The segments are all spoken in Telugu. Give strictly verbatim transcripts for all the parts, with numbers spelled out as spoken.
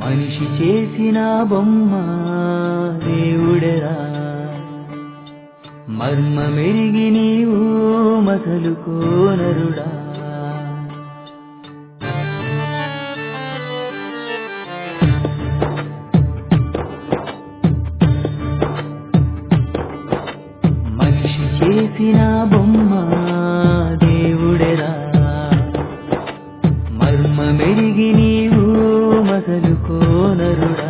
మనిషి చేసిన బొమ్మ దేవుడెరా, మర్మమెరిగి నీవు మసలుకో నరుడా. మనిషి చేసిన బొమ్మ దేవుడెరా, మర్మమెరిగి నీవు మసలుకో నరుడా.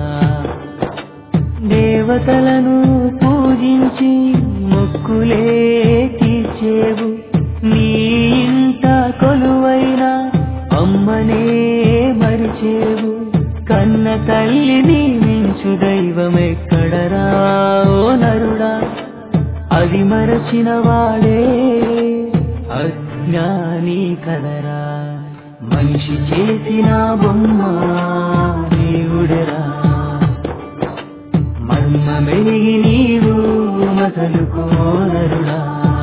దేవతలను పూజించి మొక్కులే తీర్చేవు, నీ ఇంట కొలువైన అమ్మనే మరిచేవు. కన్న తల్లిని మించు దైవమెక్కడరా ఓ నరుడా. అది మరచిన వాడే అజ్ఞాని కదరా. మనిషి చేసిన బొమ్మ దేవుడెరా, మర్మమెరిగి నీవు మసలుకో నరుడా.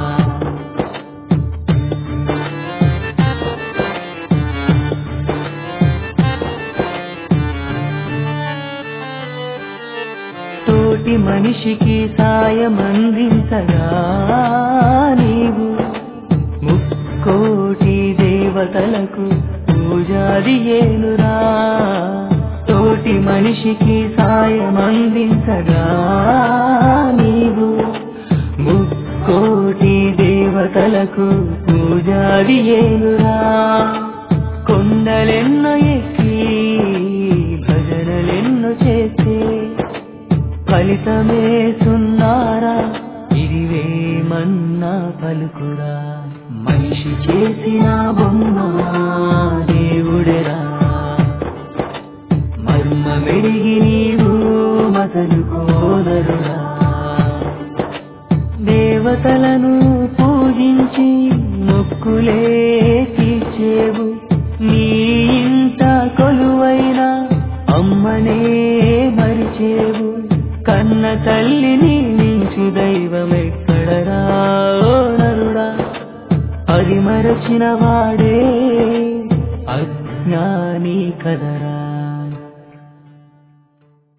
తోటి మనిషికి సాయమందించగా నీవు ముక్కోటి దేవతలకు పూజాది ఏనురా. తోటి మనిషికి సాయమందించగా నీవు ముక్కోటి దేవతలకు పూజాది ఏనురా. కొండలెన్నో ఎక్కి భజనలెన్నో చేస్తే ఫలితమే సున్నారా, ఇది వేమన్నా పలుకురా. మనిషి చేసిన బొమ్మ దేవుడెరా, మర్మమెరిగి నీవు మసలుకో నరుడా. దేవతలను పూజించి మొక్కులే తీర్చేవు, నీ ఇంట కొలువైన అమ్మనే మరిచేవు. కన్న తల్లిని మించు దైవమెక్కడరా ఓ నరుడా. అది మరచిన వాడే అజ్ఞాని కదరా.